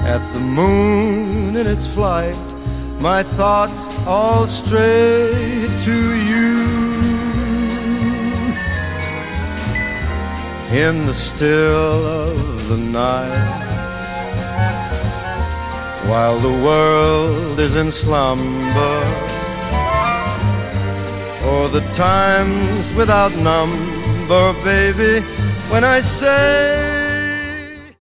At the moon in its flight, my thoughts all stray to you. In the still of the night, while the world is in slumber, or the times without number, baby, when I say